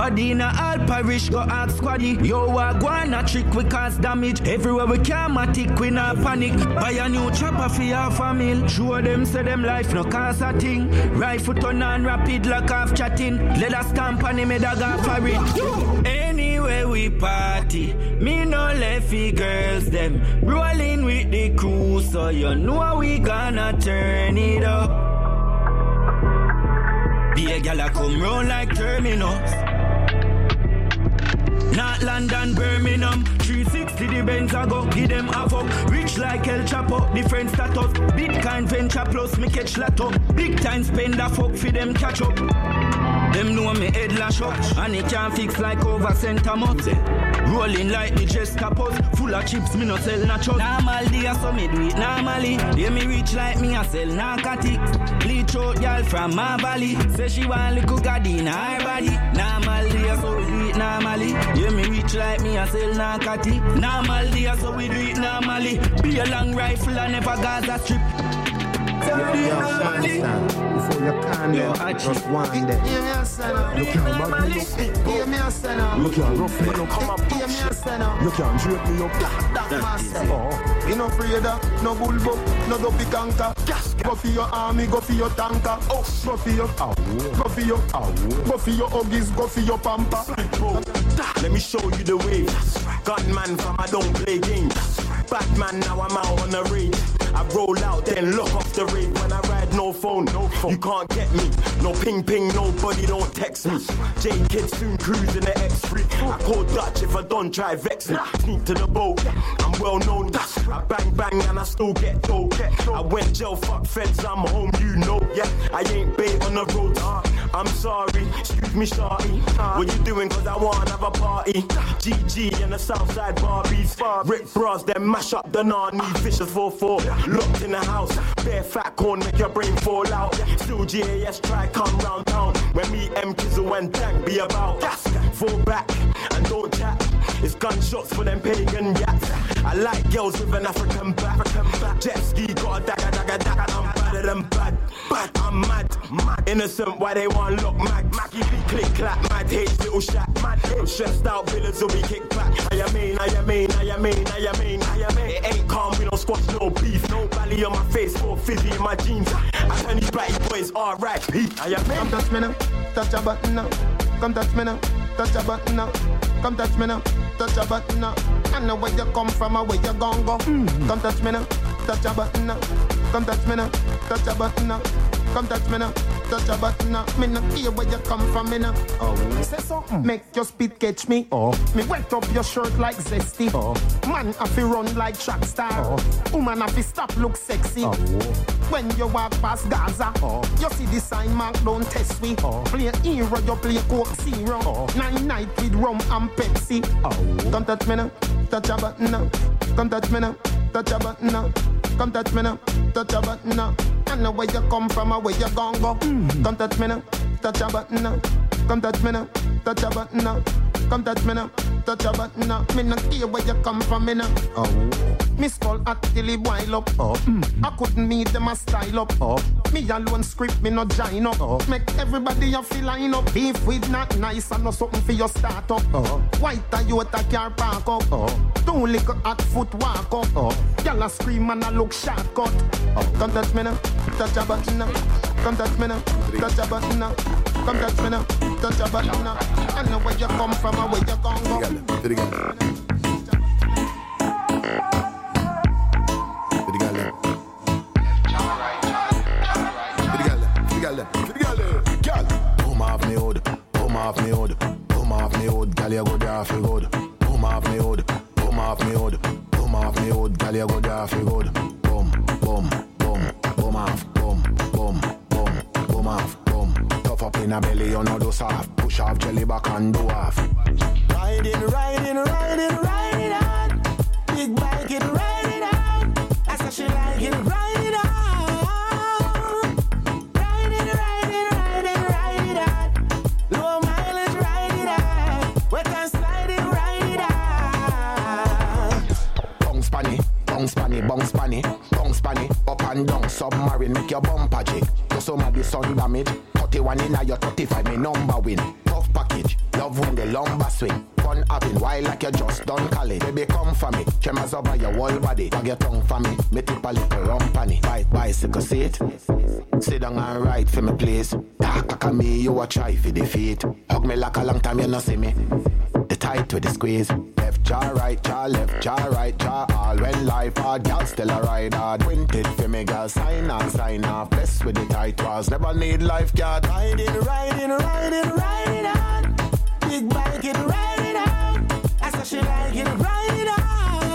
Body in a all parish, go ask squaddy. Yo, I go on a trick, we cause damage. Everywhere we matic, we not panic. Buy a new chopper for your family. Show them, say them life no cause a thing. Rifle turn on rapid like half chatting. Let us stamp on him, a go for it. Anyway we party, me no lefty girls them. Rolling with the crew, so you know we gonna turn it up. Be a gal come round like terminals. Not London, Birmingham. 360 the Benz I go. Give them a fuck. Rich like El Chapo. Different status. Bitcoin venture plus me catch lotto. Big time spend a fuck for them catch up. Them know me head lash up. And it can't fix like over center months. Rolling like the Jessica Post. Full of chips, me no sell nachos. Normal day so me do it normally. Yeah, me rich like me, I sell narcotics. Bleach out y'all from my valley. Say she want little god in her body. Normal day so we do it normally. Yeah, me rich like me, I sell narcotics. Normal day so we do it normally. Be a long rifle and never Gaza strip. Before you can just one day. You can't bag me up. You can't rough me up. You can't drape me up. You no afraid of no bullbuck, no dopey canker. Go for your army, go for your tanker. Go for your go for your go for your huggies, go for your pamper. Let me show you the way. Gunman from I don't play games. Batman now I'm out on the raid. I roll out then lock off the raid. When I ride no phone. You can't get me. No ping ping, nobody don't text me. J-Kid soon cruising the X3. I call Dutch if I don't try vex me. Sneak to the boat, I'm well known. I bang bang and I still get dope. I went jail, fuck feds, I'm home, you know. Yeah, I ain't bait on the road. I'm sorry, excuse me shorty. What you doing cause I wanna have a party? GG and the Southside Barbies. Rick Bros, then mash up the Narnie. Vicious 4-4, locked in the house. Bare fat corn make your brain fall out. Still GAS try come round town. When me M Kizzle and Tank be about. Fall back and don't chat. It's gunshots for them pagan yaks. I like girls with an African back. Jet ski got a dagger. I'm better than bad. I'm mad. Innocent, why they want look mad? Mackie be click clap, mad hate little shack. I'm stressed out, villains will be kicked back. I mean. It ain't calm, we don't squash no beef. No belly on my face, for fizzy in my jeans. I turn these batty boys R.I.P. Come touch me now, touch a button now. Come touch me now, touch a button now. Come touch me now, touch a button now. I know where you come from and where you gon' go. Come touch me now, touch a button now. Come touch me now, touch a button now. Come touch me now, touch a button now. Me no care where you come from, me now. Say something, make your spit catch me. Me wet up your shirt like zesty. Man have to run like track star. Woman have to stop look sexy. When you walk past Gaza, you see the sign mark don't test me. Play hero, you play Coke Zero. 9 night with rum and Pepsi. Come touch me now, touch a button now. Come touch me now, touch a button now. Come touch me now, touch a button now. I know where you come from and where you gon' go. Come touch me now, touch a button now. Come touch me now, touch a button now. Come touch me now, touch a button now. Me no care where you come from, me now. Me skull at till it boil up. I couldn't meet them a style up. Me alone script, me no join up. Make everybody a feel line up. Beef with not nice and no something for your start up. White Toyota car park up. Two little hot foot walk up. Y'all a scream and a look shortcut. Come touch me now, touch a button now. Come touch me now, touch a button now. Come touch me now, touch a button now. I know where you come from and where you gon' go. To the Come off me hood, come off me hood. Come off me hood, gal you go there for good. Come off me hood, come off me hood. Come off me hood, gal you go there for good. Come off. Tough up in a belly, you know do soft. Push off jelly back and do off. Riding on. Big bike it riding on. I said she like it riding on. Riding on. Low mileage riding on. Wet and sliding riding on. Bounce spanny. Up and down, submarine, make your bumper jig. To some of the sun damage. 31 in your 35, me number win. Tough pack package. Love when the lumber swing. Fun having while like you just done college. Baby, come for me. Tremors over your whole body. Tag your tongue for me. Me tip a little rump on it. Bicycle seat. Sit down and ride for me, please. Talk at me, you a try for defeat. Hug me like a long time you no see me. The tight with the squeeze. Left jaw, right jaw, left jaw, right jaw. All when life hard, girl still a ride hard. Printed for me, girl, sign on, sign off. Blessed with the tight walls. Never need lifeguard. Riding, riding, riding, riding on. Big bike, it riding on. I saw she like it, riding on.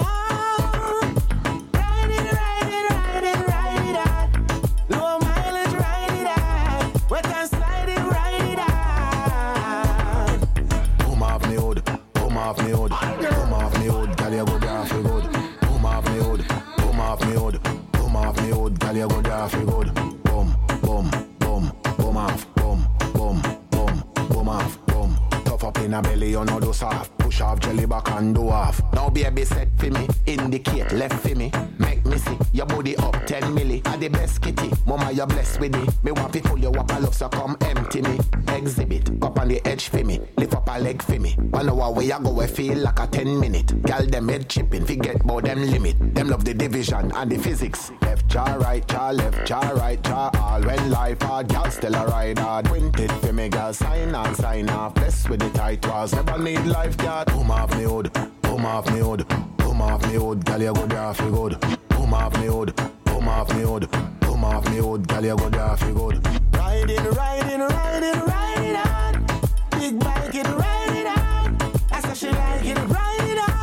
Riding, riding, riding, riding on. Low mileage, riding on. Wet and sliding, riding on. Boom off me hood, boom off me hood, boom off me hood, girl you go down for good. Boom off me hood, boom off me hood, boom off me hood, girl you go down for good. Boom, boom, boom, boom off, boom, boom, boom, boom off, boom. Tough up in a belly, you know do soft. Push off, jelly back and do off. Now baby set for me, indicate left for me. Make me see your body up 10 milli. Are the best kitty, mama you blessed with me. Me want to pull you up a love so come empty me. Exhibit, up on the edge for me. Lift up a leg for me. 1 hour where you go, I feel like a 10-minute. Girl them head chipping, forget about them limit. Them love the division and the physics. Left jaw, right jaw, left jaw, right jaw. All when life hard, girl still a ride hard. Printed for me, girl, sign on, sign off. Blessed with the tight walls, never need lifeguard. Boom off me hood, boom off me hood, boom off me hood, girl you go there for good. Boom off me hood, boom off me hood, boom off me hood, girl you go there for good. Riding, riding, riding, riding on. Big bike, it riding on. I saw she like it, riding on.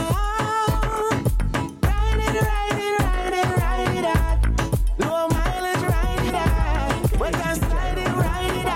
Riding, riding, riding, riding on. Low mileage, riding on. Wet and sliding, riding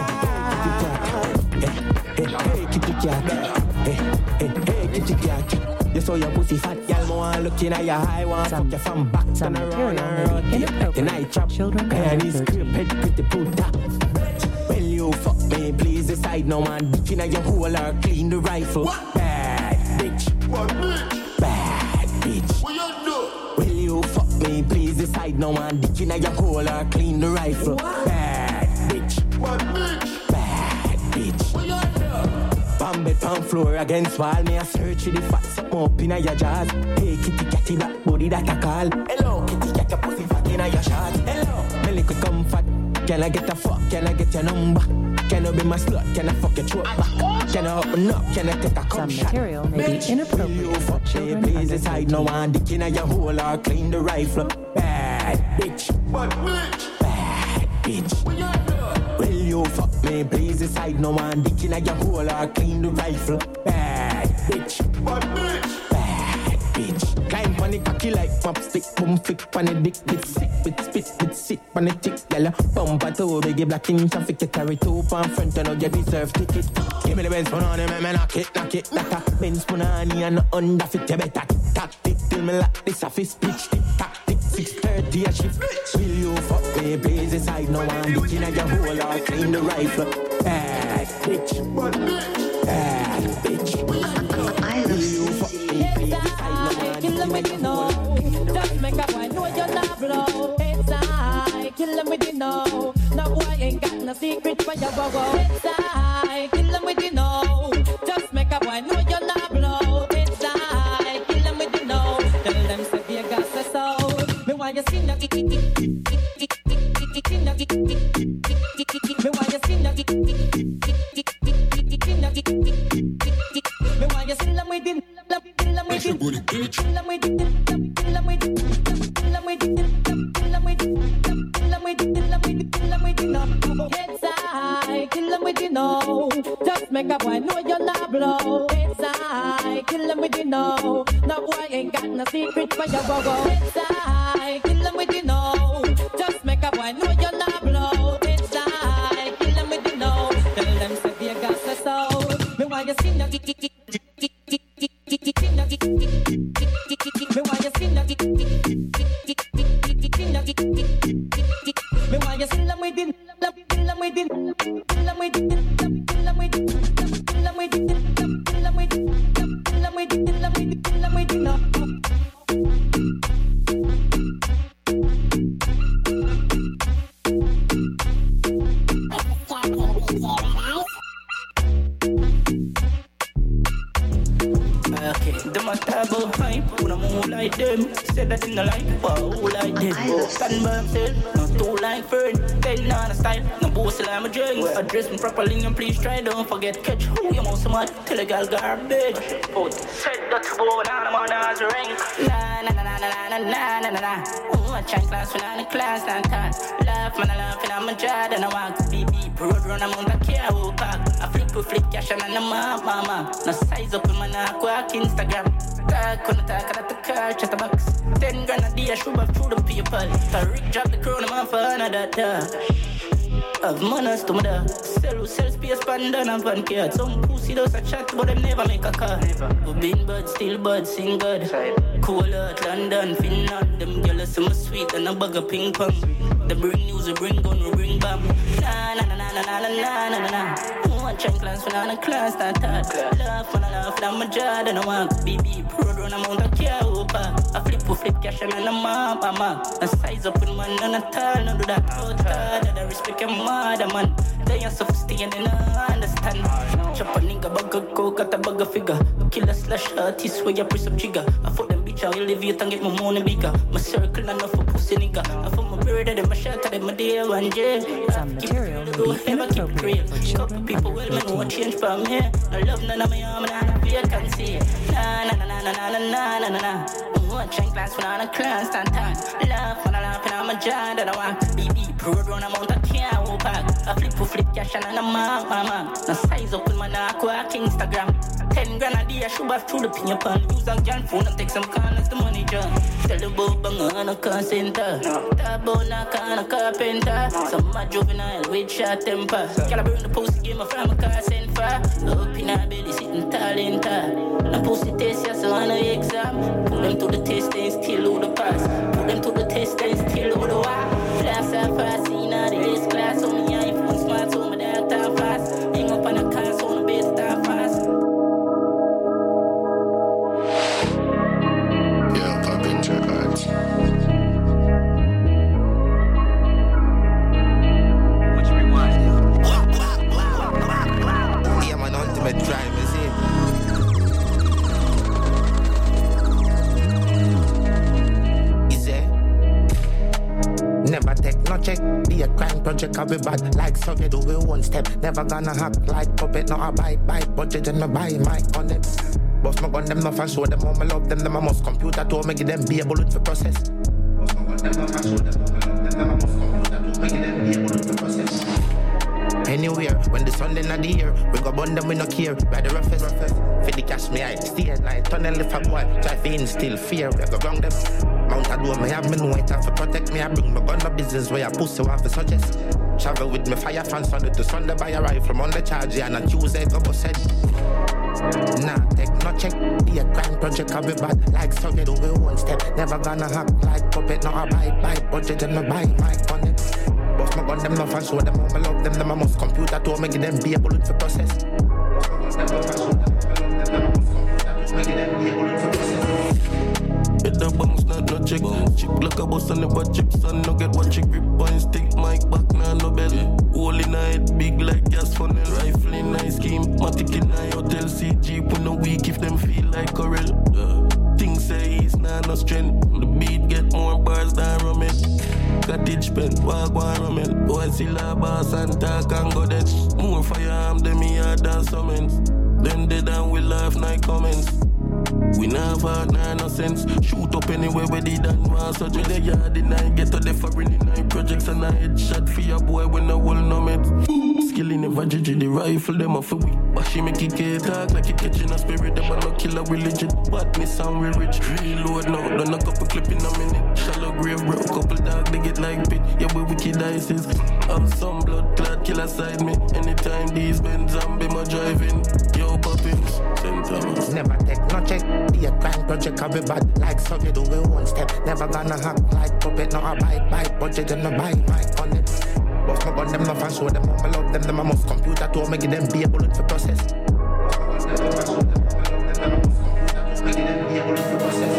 on. Hey, kitty cat. Hey, kitty cat. You saw your pussy fat, y'all more looking at your high one. Fuck you from back to the run and run. The night chop, pennies, crib, head, pretty puta. Well, you fuck me, please decide no man. Looking at your hole or clean the rifle. What? Bad bitch. What bitch? Bad bitch. What you do? Will you fuck me, please decide no man. Looking at your hole or clean the rifle. What? Bad bitch. What bitch? Bad bitch. What you do? Palm bed, palm floor against wall. Me a search for the fat something up in your jaws. Hey, kitty catty black body that I call. Hello, kitty cat your pussy fat in your shot. Hello, me lick come fat. Can I get a fuck? Can I get your number? Can I be my slut? Can I fuck your throat back? Can I open up? Can I take a cum shot? Some material may be inappropriate for children. Please decide no one dick in your hole or clean the rifle. Bad bitch. What bitch? Bad bitch. Will you fuck me? Please decide no one dick in your hole or clean the rifle. Bad bitch. What bitch? Bad bitch. Climb on the cocky like popstick. Boom flick on the dick. With sick, with spit, with sick on the tick. Yellow bumper toe, biggie black in traffic. You carry 2 pound front and now you deserve ticket. Give me the Benz spoon on it, man, knock it, like a Benz spoon on it and no underfit. You better tick till me like this a fist pitch. Tick, 6:30 a shift. Will you fuck me, please decide no one dick in your hole or clean the rifle. Bad bitch. What bitch? Bad bitch. Will you fuck me, please decide no one dick in your hole or clean the rifle. Just make a boy know you're not blow. It's I kill him with you know. No boy ain't got no secret for your go-go. It's I kill him with you know. Just make a boy know you're not blow. It's I kill him with you know. Tell them say you got the soul. Me want you see no me want you see no me want you see them with you. Just make a boy know you're not blow. It's I kill him with you know. No boy ain't got no secret for your go-go. It's I kill him with you know. Just make a boy know you're not blow. It's I kill him with you know. Tell them say you got the soul. Me want you see no me want you see no me want you see them with it. them a taboo hype. When I'm all like them, said that in the light, but all like them. Stand by himself, not too like friend. Then on a style, no bossy like my drink. Address me properly and please try, don't forget catch who you most mad. Tell a girl garbage. Said that to go down, I'm on as a ring. Na na na na na na na na na. Oh, I change class when I'm in class and time. Laugh man, I laugh and I'm a jar and I walk. BB, road run, I'm on the care, walk. I flip cash and I'm a mama. No size up in my neck, walk Instagram. Talk on the talk at the car, chat the box. 10 grand a day, I should have through the people. I Rick drop the crown, I'm for another dog. Have manners to my dog. Sell space, panda and van cat. Some pussy does a chat, but them never make a car. We been bad, still bad, sing good. Cool out, London, Finland. Them girls are sweet and a bag of ping pong. They bring news, we bring gun, we bring bomb. Na na na na na na na na na na. One chain class when I'm a class, not that. Laugh when I laugh, I'm a jar, and I want BB. Pro run, I'm on the care, I flip cash and I'm a mama. I size up in man, and I tell, no do that. Oh, that I respect your mother, man. They are sophisticated and I understand. Chop a nigga, bag of coke, got a bag of figure. Killer slash artist, where you press up trigger. I fuck them bitch, I'll elevate and get my money bigger. My circle enough for pussy nigga. I fuck my bird, and my shot, and my deal, one jail. Some material will be inappropriate for children. People will make no change for me. I love none of my arm and I have vacancy. Na na na na na na na na na na. One chain class when I'm a class and time. Laugh when I laugh and I'm a jar that I want. BB, pro run, I'm on the care, pack. I flip cash and I'm a mama. Now size up in my neck, walk Instagram. 10 grand a day, I should have through the pin pan. Use a gun phone and take some corners, the money jar. Tell the boat bang on a car center. Tabo knock on a carpenter. Some my juvenile with short temper. Gotta burn the pussy, give my from a car center. Up in her belly, sitting talent. The pussy test, yes, on an exam. Put them to the test and still do the pass. Put them to the test and still do the walk. Flash up fast, in the race class. So me iPhone smart, so my data fast. Hang up on a car, so the best time fast. Yeah, poppin' records. What you rewind? Yeah, man, ultimate drive, is it? Never take no check, be a crime project, I'll be bad. Like so you do it one step, never gonna hack. Like puppet, not a buy budget and me buy mic on them. Boss my gun them no fan, show them how me love them. Them I must computer to make them be able to process. Boss my gun them no fan, show them how me love them. Them I must computer to make them be able to process. Anywhere, when the sun in the year, we go burn them, we no care. By the roughest, for the cash me I stay at night. Tunnel if a boy, try to instill fear. We go wrong them. Mount a door, me have me know it have to protect me. I bring my gun no business where I pussy want to suggest. Travel with me fire from Sunday to Sunday by a rifle. On the charge, and on Tuesday go bust head. Nah, take no check, be a crime project, I'll be bad. Like so you do it one step, never gonna hack. Like puppet, not a buy budget and me buy mic on it. Boss my gun them no fan, show them how me love them. Them I must computer to make them be able to process. Boss my gun them no fan, show them how me love them. Them I must computer to make them be able to process. Hit the bounce, not no check. Chick like a boss and never chips and no get what chick grip on stick. Mic back, nah no belly. Hole in night, big like gas funnel. Rifle in nice scheme, matic in a hotel. CG put no weak if them feel like Corel. Things say it's not no strength. The beat get more bars than Rommel. Cottage pen, walk one Rommel. Boy see la boss and talk and go dead. More firearm than me hard than summons. Then they down with laugh night comments. We never nah no sense. Shoot up anywhere where they done want so just the yard in I get to the foreign in I projects and I headshot for your boy when the whole no met. Skilly never judge the rifle them off a week. But she make it talk like it catching a spirit. Them no kill a religion. But me sound we rich. Reload now. Done a couple clip in a minute. Shallow grave bro. Couple dog they get like pit. Yeah we wicked ISIS. Have some blood clot kill aside me. Anytime these men zombie my driving. Yo poppins. Never take no check, be a crime project, I'll be bad. Like so you do it one step, never gonna hack. Like puppet, not a buy budget and me buy mic on it. Boss my gun them no fan, show them how me love them. Them I must computer to make them be able to process. Boss my gun them no fan, show them how me love them. Them I must computer to make them be able to process.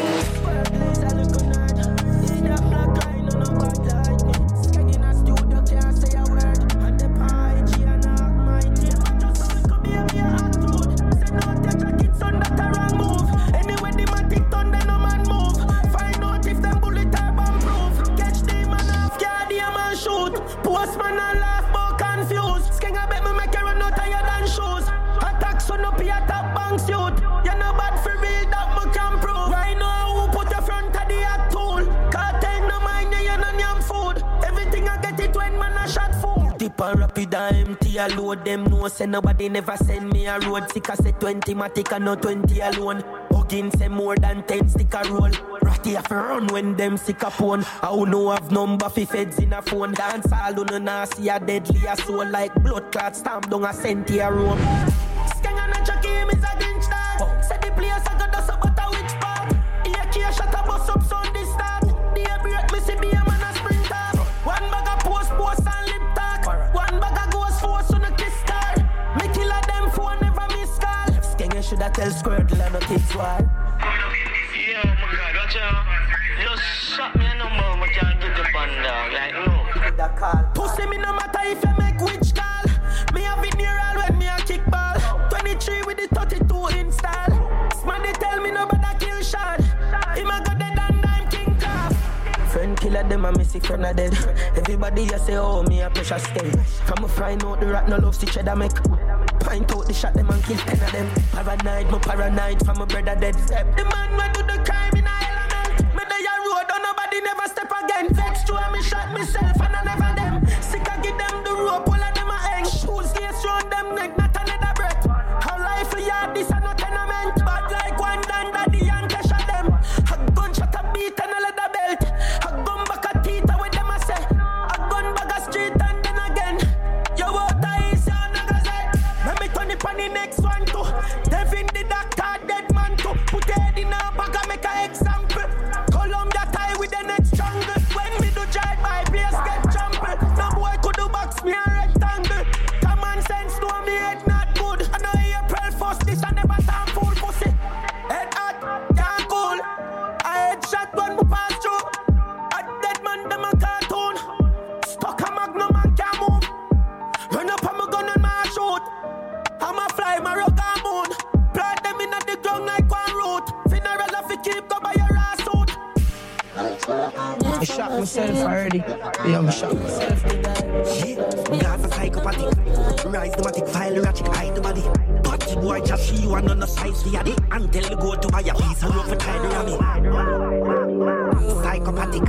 Anyway, and rapid and empty a load. Them no say nobody never send me a road. Sick I say 20 matic and no 20 alone. Hugging say more than 10 stick a roll. Ratty have to run when them sick a phone. I who know have number fi feds in a phone. Dance all who no nah see a deadly a soul. Like blood clot stamp down a centi a room. Skeng and a jockey him is a Grinch dog. Say the place I got dust up but a witch part. AK shot a bus up Sunday start. The break me see be a man a sprinter. One bag of post and lip talk. One bag of ghost force on a kiss car. Me kill a them phone never miss call. Skeng should have tell Squirtle and no kids why. Yeah, oh my God, watch out. Just shot me a number, but can't get the band dog, like no. Pussy me no matter if you make which call. Me have it near all when me a kick ball. 23 with the 32 install. Smaddy tell me nobody kill shot. Him a got dead and I'm king class. Friend killer them and me see friend a dead. Everybody just say oh me a pressure stay. From a fry note the rat no love see cheddar make. Pint out the shot them and kill 10 of them. Paranoid from a brother dead. The man went to the crime in a element. Me dey a road on nobody never step again. Vex to me shot myself and I never them. Sick I give them the rope, all of them a hang. Shoes gates round them neck, not another breath. How life yard this and no tenement. Bad like one dan daddy and cash at them. A gunshot a beat and a leather belt. A gun back a teeth with them a say. A gun bag a street and then again. Yo water is your niggas head. Let me turn it on the next one too. Devin the doctor dead man too. Put your head in a bag and make a example. Columbia tie with the next jungle. When me do drive by place get trampled. No boy could do box me a rectangle. Common sense know me head not good. I know April 1st this I never time fool pussy. Head hot, can't cool. I head shot when we pass through. A dead man them a cartoon. Stuck a magnum and can't move. Run up on my gun and my shoot. I'm a fly my rug and moon. Plant them in at the ground like one root. Funeral if you keep go by your ass suit. I shot myself already. Yeah, I shot myself. Gaza psychopathic. Rise the matic, file ratchet, hide the body. Touchy boy, just see you and on the size the addy. And tell you go to buy a piece of rope for tie the rammy. Psychopathic.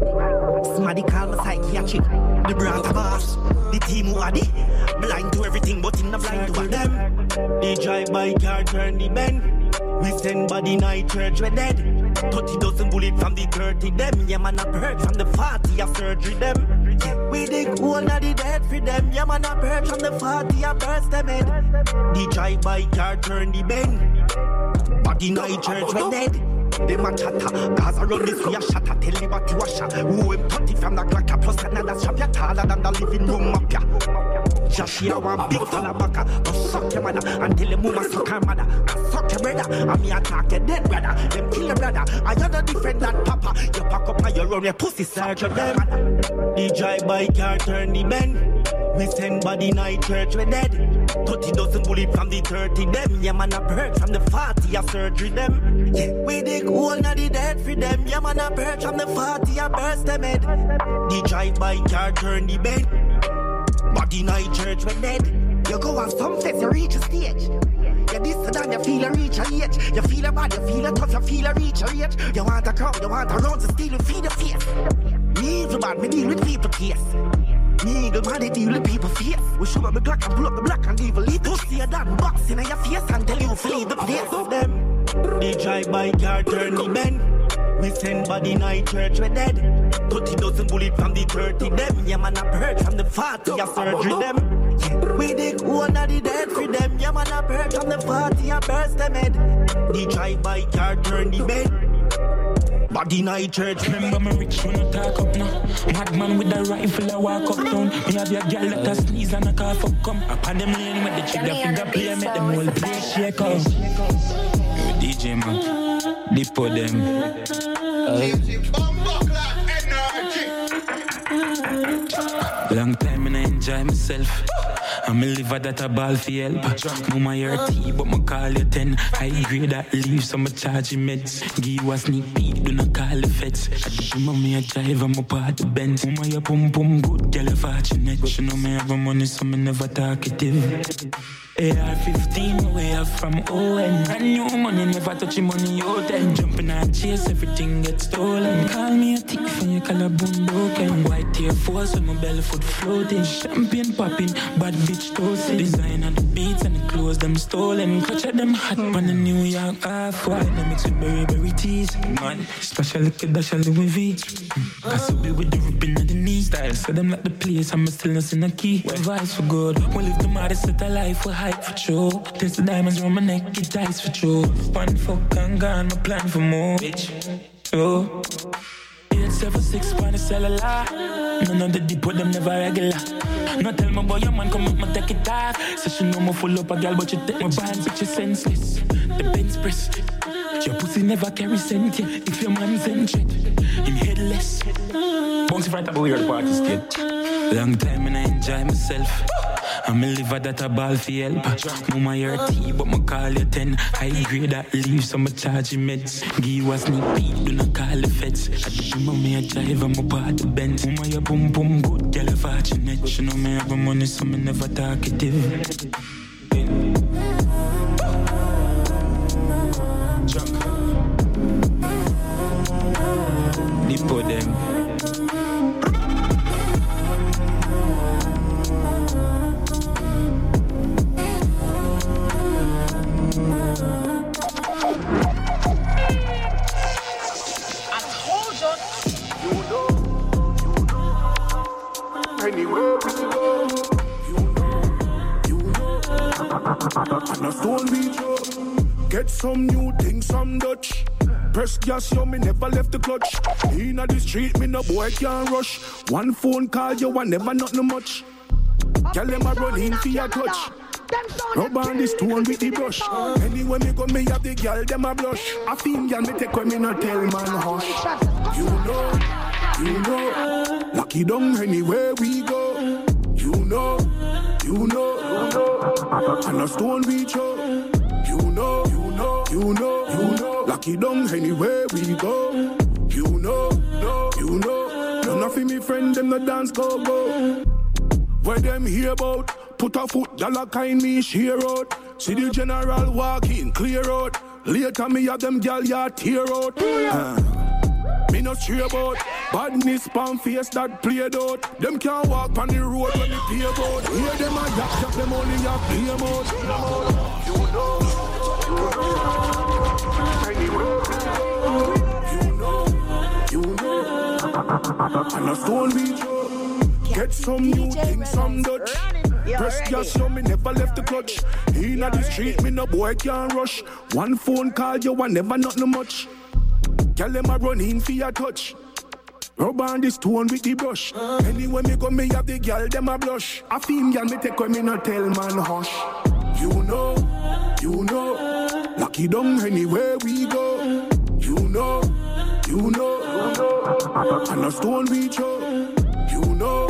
Smaddy call me psychiatric. The brand boss. The team who addy. Blind to everything but in the blind to them. They drive by car, turn the bend. We send body night church, we're dead. 30 dozen bullet from the 30 them. Yeah man, I heard from the 40 of surgery them. We dig hole na the dead for them. Yeah man, I heard from the 40 of burst them head. The drive by car, turn the bend. Body night church, we're dead. Them a chatter, Gaza run this way a shatter. Tell me what you a shot. Who am 30 from the Glock plus another strap. You're taller than the living room up ya. Just here one big fella baka. But suck your mother and tell your mama suck her mother. And suck your brother and me attack your dead brother. Them kill your brother. I am not different than papa. You pack up and you run your pussy search of them. The drive by car turn the bend. We send body night church we dead. 30 dozen bullet from the 30 them. Yeah man a perch from the 40 a surgery them. Yeah, we dig hole na the dead for them. Yeah man a perch from the 40 a burst them head. The drive by car turn the bend. Body night church we dead. You go on some fest you reach a stage. You this and that you feel a reach a age. You feel a bad, you feel a tough, you feel a reach a age. You want a crowd, you want a round to steal and feed the face. Me evil bad, me deal with people case. Me eagle man, they deal with people face. We shoot up the Glock and pull up the black and leave a lead. Pussy a damn box in your face and tell you to leave the place of them. They drive by car, turn the bend. We send body night church, we dead. 30 dozen bullet from the 30 them. Yeah man, I heard from the 40 a surgery them. Yeah, we dig one of the dead for them. Yeah man, I heard from the 40 a burst them head. They drive by car, turn the bend. Body night church. Remember me rich when I talk up now. Madman with the rifle I walk up down. Me have your girl that a sneeze and a cough up come. Up on them lane with the trigger finger play. Make them whole place shake up. Yo DJ man, depot them. Long time and I enjoy myself. I'm a liver that a ball for help. Mama your tea, but my call you 10. High grade that leave, so my charge you meds. Give you a sneak peek, do not call the feds. I do mommy a drive, I'm up at the Benz. Mama your pum pum good, girl you fortunate. She know me have a money, so me never talkative. AR-15, we have from Owen. Brand new money, never touch your money, yo. Then jumping and chase, everything gets stolen. Call me a thief and you call a boom broken. White tear force when my belly foot floating. Champagne popping, bad bitch toasting. Design on the beats and the clothes them stolen. Clutch at them hot on the New York Half-White. They mix with berry teas. Man, special liquid dash a Louis V. Cause we with the ripping at the knee. Style, so them like the place, I'm still not in a key. When vibes for good, we live the modest set of life, we hype for true. Taste the diamonds around my neck, it dies for true. Fun fuck and gone, my plan for more. Bitch, oh. 876 on the cellular. None of the deep with them never regular. No tell me boy, your man come up, me take it off. So she know me full up a girl, but you take my bands, but you senseless. The Benz press. Your pussy never carry scent, yeah. If your man's in shit, him headless. Bounce right up weird party state. Long time and I enjoy myself. I'm a liver that a ball for help. Mama your tea, but me call you 10. High grade that leave, so me charge you meds. Give you a sneak peek, do not call the feds. At the gym, me a drive and me part the Benz. Mama your boom boom good, girl a fortunate. She know me have a money, so me never talkative. Depot them. Anywhere we go, you know. And a Stone Beach, get some new things, some Dutch. Press gas, yo, me never left the clutch. Inna the street, me no boy can't rush. One phone call, you and never nothing much. Girl, them a run in for your touch. Rub on the stone with the brush. Anywhere me go, me have the girl, them a blush. I feel girl, me take when me not tell man hush. You know, lucky down anywhere we go. You know, and a Stone Beach, you know, lucky down anywhere we go. You know, none of me friend them the dance go. Where them hear about, put a foot, dollar kind me share out. See the general walk in, clear out. Later me have them gal ya tear out. Me not sure about badness pan face that played out. Them can't walk on the road when me pay about. Hear them a yap, them only yap, play out. You know, and a Stone Beach, get some new things, some Dutch. Press gas, yo, me never left the clutch. Inna the street, me no boy can't rush. One phone call, you and never nothing much. Girl, them a run in for your touch. Rub on the stone with the brush. Anywhere me go, me have the girl, them a blush. A feel girl, me take when me not tell man hush. You know, lucky down anywhere we go. You know, and a Stone Beach, you know,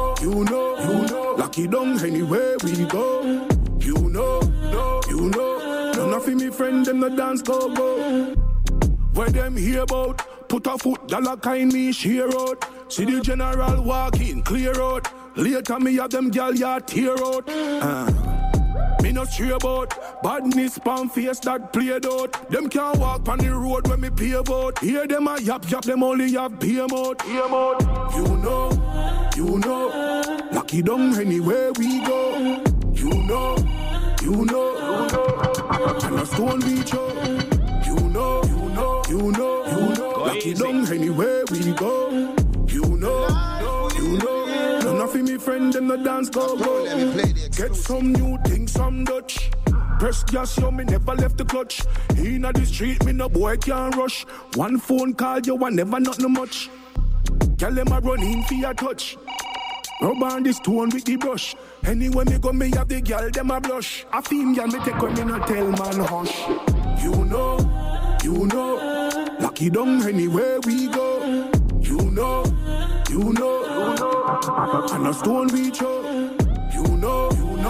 lucky down anywhere we go. You know, none of me friend them the dance go. Where them hear about, put a foot, dollar kind me share out. See the general walk in, clear out. Later me have them gal ya tear out. Me not sure about badness pan face that played out. Them can't walk on the road when me pay about. Hear them a yap, them only have pay out. You know, lucky down anywhere we go. You know, and a Stone Beach, you know, lucky down anywhere we go. You know, none of me friend them the dance go. Get some new things, some Dutch. Press gas, yo, me never left the clutch. Inna the street, me no boy can't rush. One phone call, you and never nothing much. Girl, them a run in for your touch. Rub on the stone with the brush. Anywhere me go, me have the girl, them a blush. A feel girl, me take when me not tell man hush. You know, lucky down anywhere we go. You know, and a Stone Beach, you know,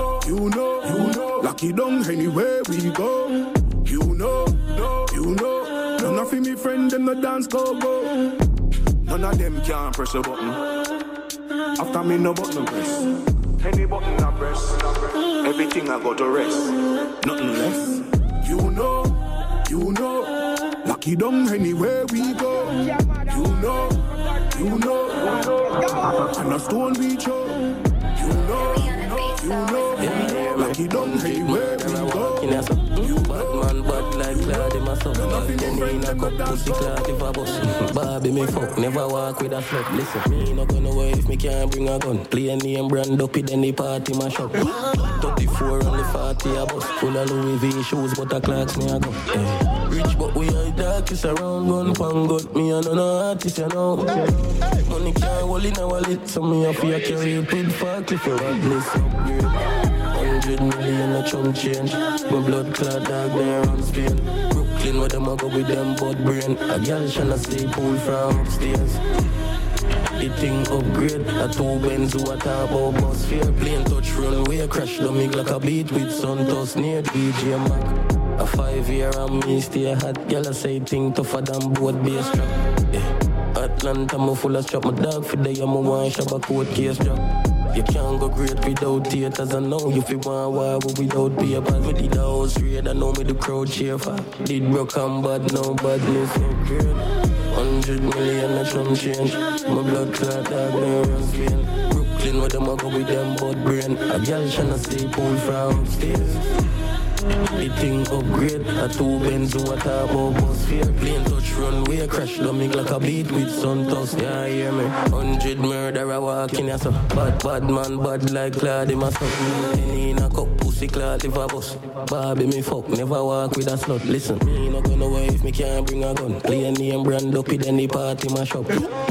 lucky down anywhere we go. You know, none of me friend them the dance go. None of them can press a button. After me no button press. Any button I press. Everything I go to rest. Nothing less. Lock it down anywhere we go. You know. And a stone reach out. You know. Lock it down anywhere we go. Bad man, bad like Claude in my son. Then in a cup, pussy Claude if I bust. Barbie me fuck, never walk with a slut. Listen, me not gonna worry if me can't bring a gun. Play a name brand up in any party my shop. 34 only 40 a bus. Full of Louis V shoes, but a clocks me a go. Rich but we are darkest around. Gun pan got me and no artist you know. Money can't hold in a wallet, so me a fear carry it with fuck if you want this upgrade. 100 million a chum change. My blood clot dog there on Spain. Brooklyn where them a go with them bud brain. A girl tryna stay pool from upstairs. The thing upgrade. A 2 Benz who a talk about bus fare. Plane touch runway. Crash the mig like a beat with Santos near DJ Mac. A 5-year and me stay hot. Girl I say thing tougher than boat bass trap. Atlanta me full of strap. My dog for day I'm a one shop a court case drop. You can't go great without theaters. I know you feel want war without paper. Me did the house raid, I know me the crowd cheer for. Did broke and bad, no badness, so great. 100 million a chum change. My blood clot dog, me run Spain. Brooklyn where them a go with them bud brain. A girl tryna stay pool from upstairs. The thing upgrade. A 2 Benz who a talk about bus fare. Plane touch runway. Crash the mig like a beat with Santos. Yeah, hear me. 100 murderer walking here so. Bad man, bad like Claude in my son. Penny in a cup, pussy Claude if I bust. Barbie me fuck, never walk with a slut. Listen, me not gonna worry if me can't bring a gun. Play a name brand up in any party my shop.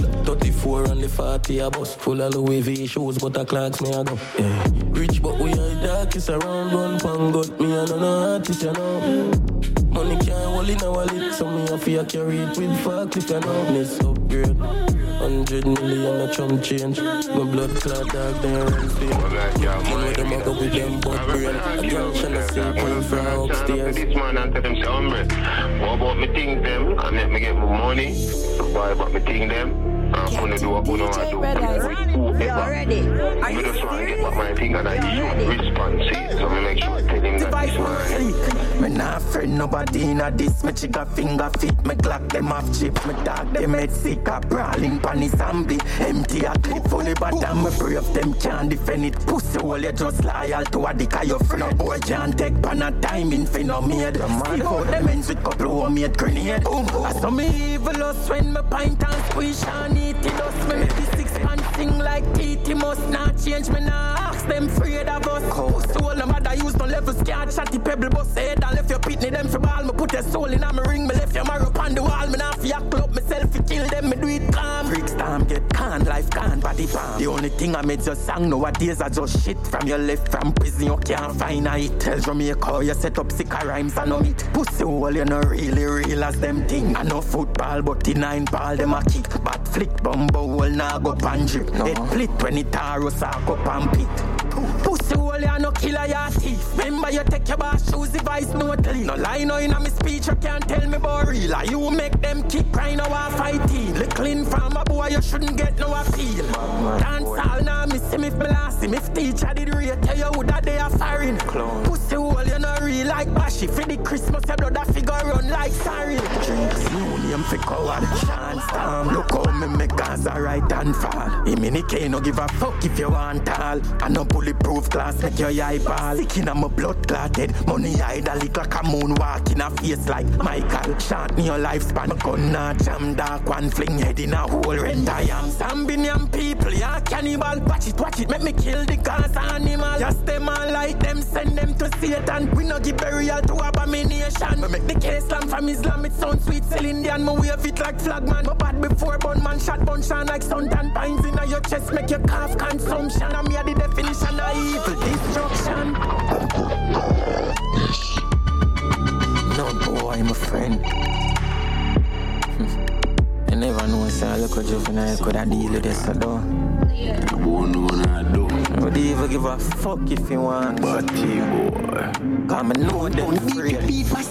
34 only 40 a bus. Full of Louis V shoes, but a clocks me a go. Yeah. Rich but we are darkest around. Gun pan got me and no artist you know. Money can't hold in a wallet, so me a fear carry it with fuck if you know. This upgrade. 100 million a chum change. My blood clot dog there on Spain. You know them a go with them butt brain. A girl tryna say pull from upstairs. This man and tell them say hombre. What about me think them? I make me get my money. Why about me think them? I'm gonna do what I do. Ready? I just want to get back my thing and I use response. So I make sure I tell him that this man. Me not friend nobody in a this. Me chick a finger fit. Me clock them off chips. Me dog them head sick. A brawling pan is zombie. Empty a clip fully bottom. Me brave them can't defend it. Pussy hole you just loyal to a dick of your friend. No boy can't take pan a time in fin of made. See how them ends with couple of made grenade. I saw me evil us when me pint and squish and eat it us. Me make the 6 man sing like T must not change. Me nah ask them afraid of us. Soul no matter use no level scared. Shotty pebble bust head and left your pitney them for ball. Me put your soul in a me ring. Me left your marrow on the wall. Me nah fi act up myself fi kill them. Me do it calm. Freaks time get can life can body palm. The only thing I made your song nowadays are just shit. From your left from prison you can't find a hit. Tell Jamaica you set up sick rhymes and no meat. Pussy hole you no really real as them thing. I know football but the 9 ball them a kick. Bat flick bumbo hole nah go pan drip. Head split when it arrow sack up and pit. Pussy hole you no killer ya thief. Remember you take your boss shoes the vice no clean. No lie no in a me speech you can't tell me about real. You make them kick cry now a fighting. Look clean from a boy you shouldn't get no appeal. Dance all now miss him if me last him. If teacher did rate tell you who that they are firing. Pussy hole you no real like Bashy. For the Christmas your brother figure run like sorry. Drinks new name for coward. Chance time look how me make Gaza right and fall. Iminike no give a fuck if you want all. I no bulletproof glass make your eye ball. Sick in a my blood clotted. Money idle look like a moon walk in a face like Michael. Short me your lifespan. My gun not jam dark one fling head in a hole rent I am. Zambinian people yeah cannibal. Watch it make me kill the Gaza animal. Just them all like them send them to Satan. We no give burial to abomination. Me make the case slam from Islam it sound sweet. Sell Indian me wave it like flagman. My bad before bun man shot bun shine like suntan pines in your chest make your cough consumption. I'm here the definition of evil destruction. No boy, my friend. You never know, say a local juvenile could have deal with this, though. You won't know what I do. Would you even give a fuck if you want? But boy. Come and know them free.